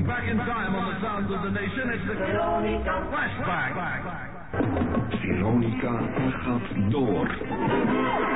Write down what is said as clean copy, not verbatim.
Going back in time on the sounds of the nation, it's the Veronica Flashback. Veronica gaat door.